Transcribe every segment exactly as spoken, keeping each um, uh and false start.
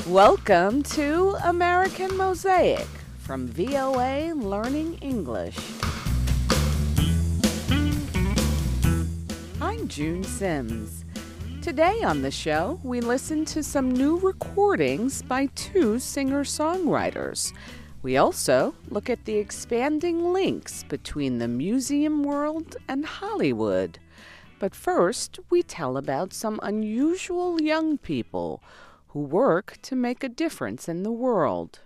Welcome to American Mosaic from V O A Learning English. I'm June Sims. Today on the show, we listen to some new recordings by two singer-songwriters. We also look at the expanding links between the museum world and Hollywood. But first, we tell about some unusual young people who work to make a difference in the world.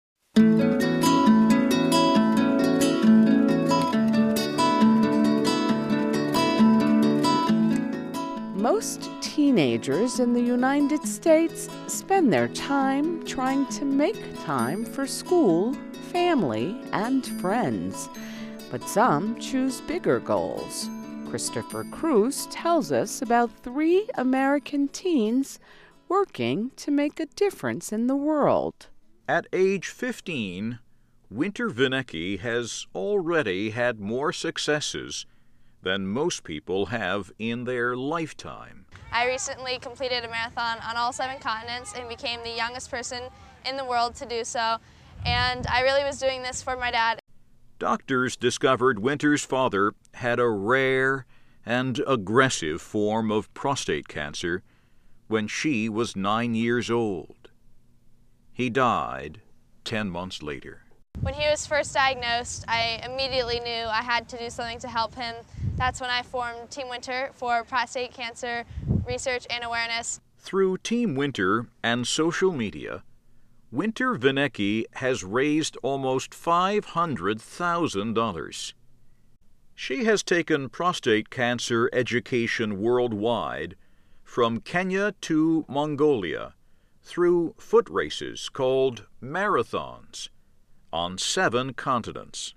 Most teenagers in the United States spend their time trying to make time for school, family, and friends. But some choose bigger goals. Christopher Cruz tells us about three American teens working to make a difference in the world. At age fifteen, Winter Vinecki has already had more successes than most people have in their lifetime. I recently completed a marathon on all seven continents and became the youngest person in the world to do so. And I really was doing this for my dad. Doctors discovered Winter's father had a rare and aggressive form of prostate cancer when she was nine years old. He died ten months later. When he was first diagnosed, I immediately knew I had to do something to help him. That's when I formed Team Winter for prostate cancer research and awareness. Through Team Winter and social media, Winter Vinecki has raised almost five hundred thousand dollars. She has taken prostate cancer education worldwide from Kenya to Mongolia through foot races called marathons on seven continents.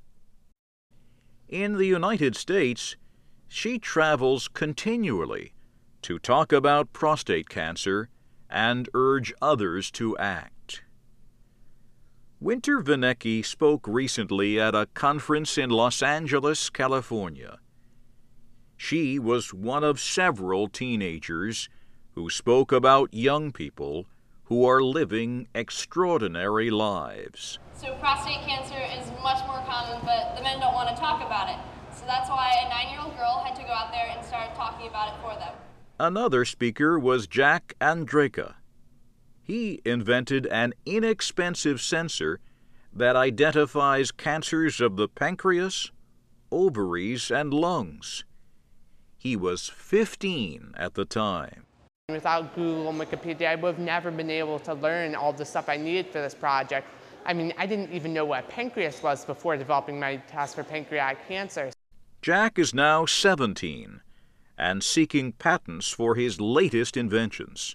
In the United States, she travels continually to talk about prostate cancer and urge others to act. Winter Vinecki spoke recently at a conference in Los Angeles, California. She was one of several teenagers who spoke about young people who are living extraordinary lives. So prostate cancer is much more common, but the men don't want to talk about it. So that's why a nine-year-old girl had to go out there and start talking about it for them. Another speaker was Jack Andreka. He invented an inexpensive sensor that identifies cancers of the pancreas, ovaries, and lungs. He was fifteen at the time. Without Google and Wikipedia, I would have never been able to learn all the stuff I needed for this project. I mean, I didn't even know what pancreas was before developing my test for pancreatic cancer. Jack is now seventeen and seeking patents for his latest inventions.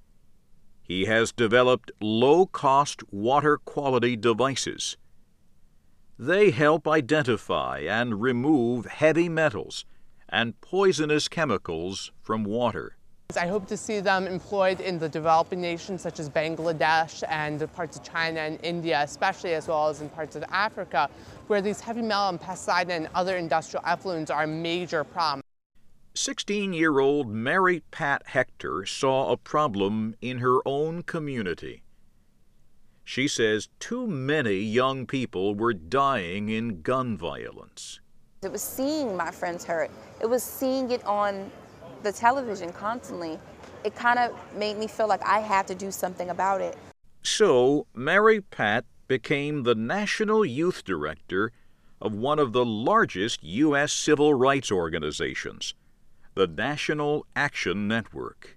He has developed low-cost water quality devices. They help identify and remove heavy metals and poisonous chemicals from water. I hope to see them employed in the developing nations such as Bangladesh and parts of China and India, especially, as well as in parts of Africa, where these heavy metal and pesticide and other industrial effluents are a major problem. sixteen-year-old Mary Pat Hector saw a problem in her own community. She says too many young people were dying in gun violence. It was seeing my friends hurt. It was seeing it on the television constantly. It kind of made me feel like I had to do something about it. So, Mary Pat became the National Youth Director of one of the largest U S civil rights organizations, the National Action Network.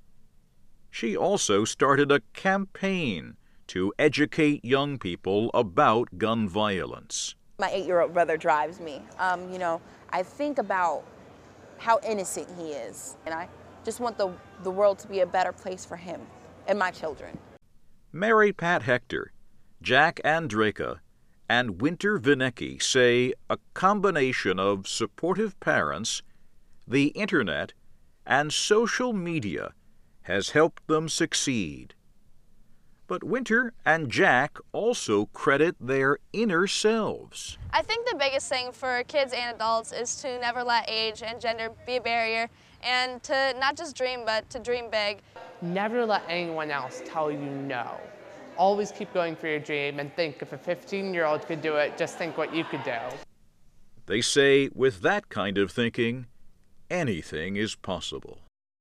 She also started a campaign to educate young people about gun violence. My eight-year-old brother drives me. Um, you know, I think about how innocent he is, and I just want the, the world to be a better place for him and my children. Mary Pat Hector, Jack Andreka, and Winter Vinecki say a combination of supportive parents, the internet, and social media has helped them succeed. But Winter and Jack also credit their inner selves. I think the biggest thing for kids and adults is to never let age and gender be a barrier and to not just dream, but to dream big. Never let anyone else tell you no. Always keep going for your dream and think if a fifteen-year-old could do it, just think what you could do. They say with that kind of thinking, anything is possible.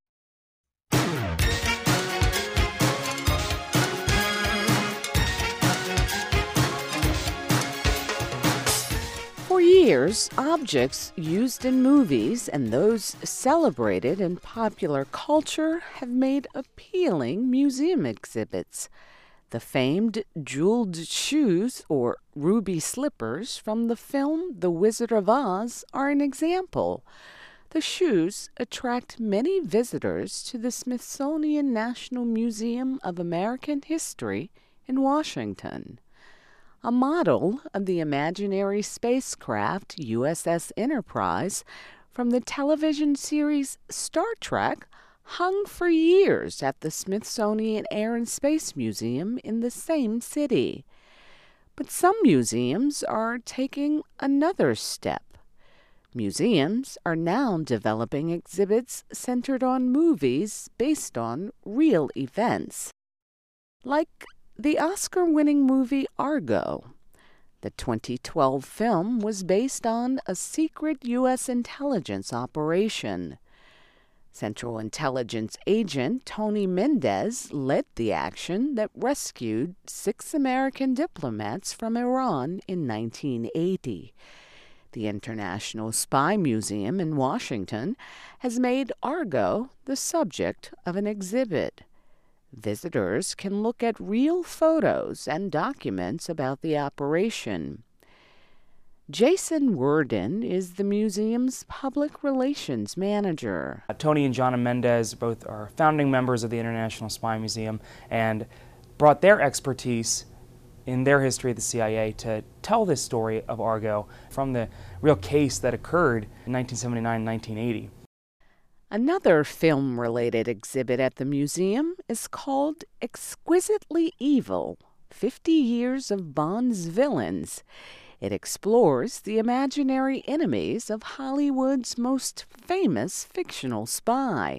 For years, objects used in movies and those celebrated in popular culture have made appealing museum exhibits. The famed jeweled shoes or ruby slippers from the film The Wizard of Oz are an example. The shoes attract many visitors to the Smithsonian National Museum of American History in Washington. A model of the imaginary spacecraft U S S Enterprise from the television series Star Trek hung for years at the Smithsonian Air and Space Museum in the same city. But some museums are taking another step. Museums are now developing exhibits centered on movies based on real events, like the Oscar-winning movie Argo. The twenty twelve film was based on a secret U S intelligence operation. Central Intelligence agent Tony Mendez led the action that rescued six American diplomats from Iran in nineteen eighty. The International Spy Museum in Washington has made Argo the subject of an exhibit. Visitors can look at real photos and documents about the operation. Jason Worden is the museum's public relations manager. Uh, Tony and Jonna Mendez both are founding members of the International Spy Museum and brought their expertise in their history of the C I A to tell this story of Argo from the real case that occurred in nineteen seventy-nine and nineteen eighty. Another film-related exhibit at the museum is called Exquisitely Evil, fifty Years of Bond's Villains. It explores the imaginary enemies of Hollywood's most famous fictional spy.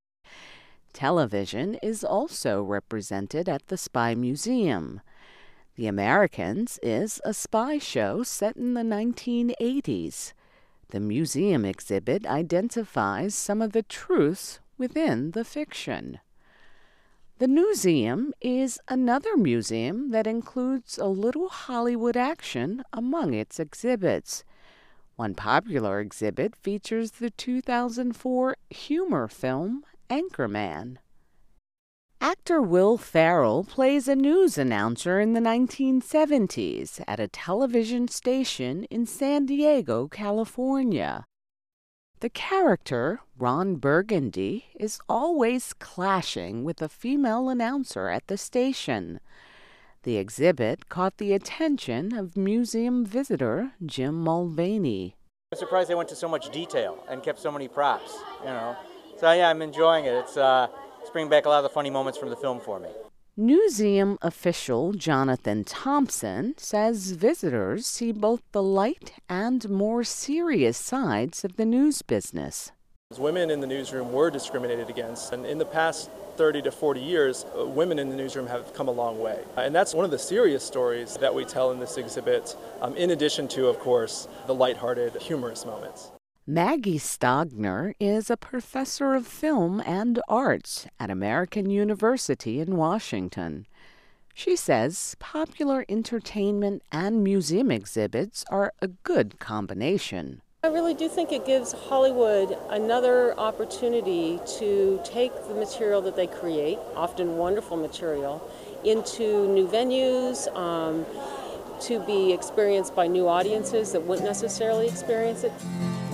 Television is also represented at the Spy Museum. The Americans is a spy show set in the nineteen eighties. The museum exhibit identifies some of the truths within the fiction. The Newseum is another museum that includes a little Hollywood action among its exhibits. One popular exhibit features the two thousand four humor film Anchorman. Actor Will Ferrell plays a news announcer in the nineteen seventies at a television station in San Diego, California. The character, Ron Burgundy, is always clashing with a female announcer at the station. The exhibit caught the attention of museum visitor Jim Mulvaney. I'm surprised they went to so much detail and kept so many props, you know. So yeah, I'm enjoying it. It's uh, it's bringing back a lot of the funny moments from the film for me. Newseum official Jonathan Thompson says visitors see both the light and more serious sides of the news business. Women in the newsroom were discriminated against, and in the past thirty to forty years, uh, women in the newsroom have come a long way. Uh, and that's one of the serious stories that we tell in this exhibit, um, in addition to, of course, the lighthearted, humorous moments. Maggie Stogner is a professor of film and arts at American University in Washington. She says popular entertainment and museum exhibits are a good combination. I really do think it gives Hollywood another opportunity to take the material that they create, often wonderful material, into new venues, um, to be experienced by new audiences that wouldn't necessarily experience it.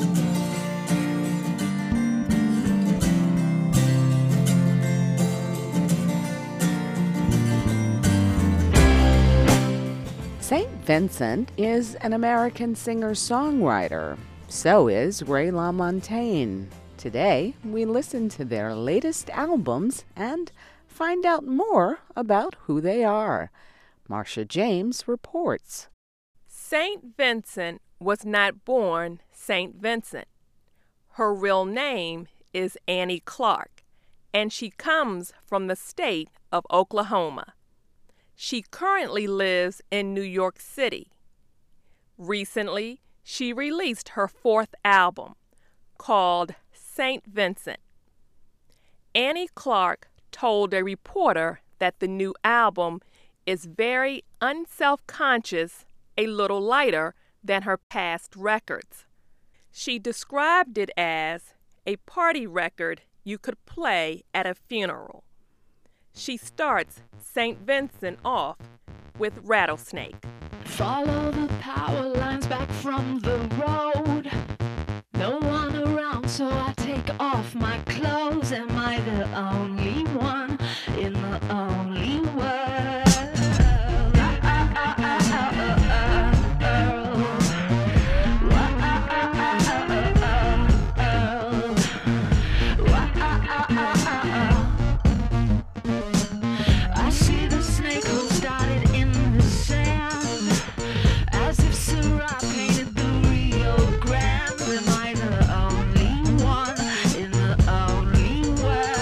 Saint Vincent is an American singer-songwriter. So is Ray LaMontagne. Today, we listen to their latest albums and find out more about who they are. Marcia James reports. Saint Vincent was not born Saint Vincent. Her real name is Annie Clark, and she comes from the state of Oklahoma. She currently lives in New York City. Recently, she released her fourth album, called Saint Vincent. Annie Clark told a reporter that the new album is very unself-conscious, a little lighter than her past records. She described it as a party record you could play at a funeral. She starts Saint Vincent off with Rattlesnake. Follow the power lines back from the road. No one around, so I take off my clothes. Am I the only one in the only world? I see the snake who started in the sand, as if Syrah painted the Rio Grande. Am I the only one in the only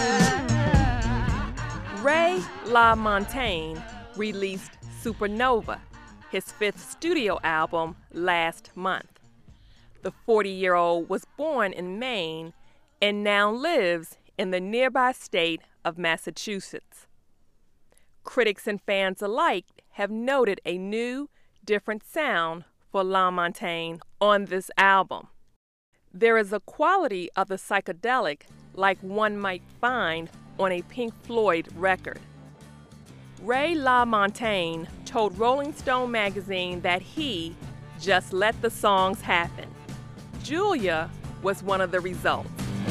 world? Ray LaMontagne released Supernova, his fifth studio album, last month. The forty-year-old was born in Maine and now lives in the nearby state of Massachusetts. Critics and fans alike have noted a new, different sound for LaMontagne on this album. There is a quality of the psychedelic like one might find on a Pink Floyd record. Ray LaMontagne told Rolling Stone magazine that he just let the songs happen. Julia was one of the results.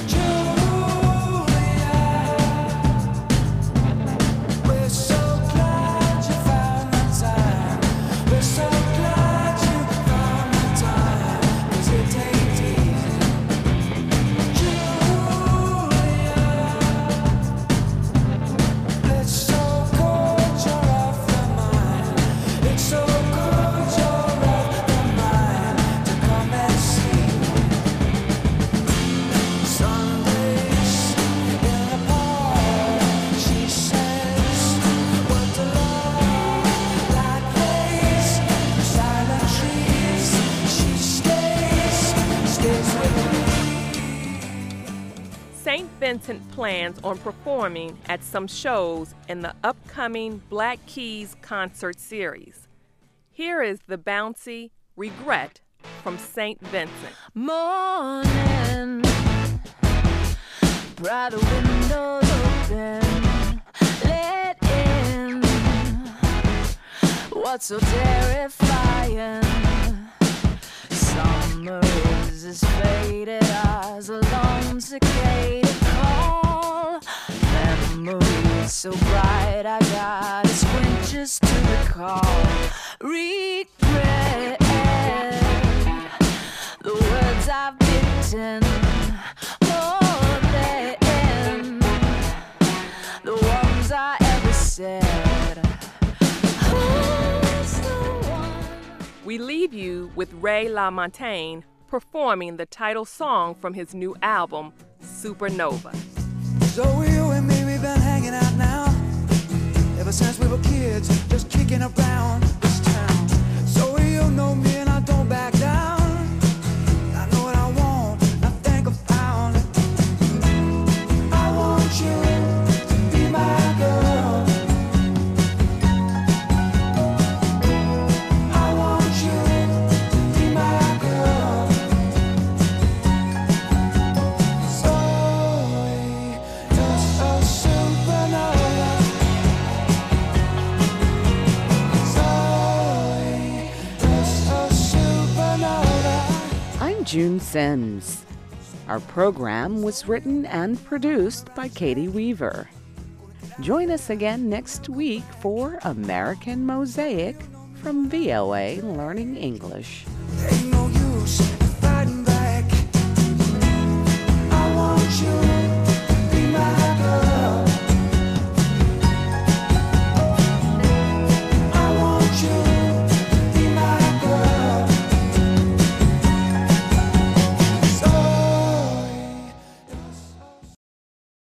Saint Vincent plans on performing at some shows in the upcoming Black Keys concert series. Here is the bouncy Regret from Saint Vincent. Morning, brighter windows open, let in what's so terrifying. Summer is as faded as a lone cicada call. Memories so bright I gotta squint just to recall. Regret the words I've written more than the ones I ever said. Who's the one? We leave you with Ray LaMontagne performing the title song from his new album, Supernova. So you and me, we've been hanging out now ever since we were kids, just kicking around this town. So you know me and I don't back down. I know what I want, I think I found it. I want you to be my girl. I want you to be my girl. So just a supernova. So just a supernova. I'm June Sims. Our program was written and produced by Katie Weaver. Join us again next week for American Mosaic from V O A Learning English. Ain't no use fighting back. I want you.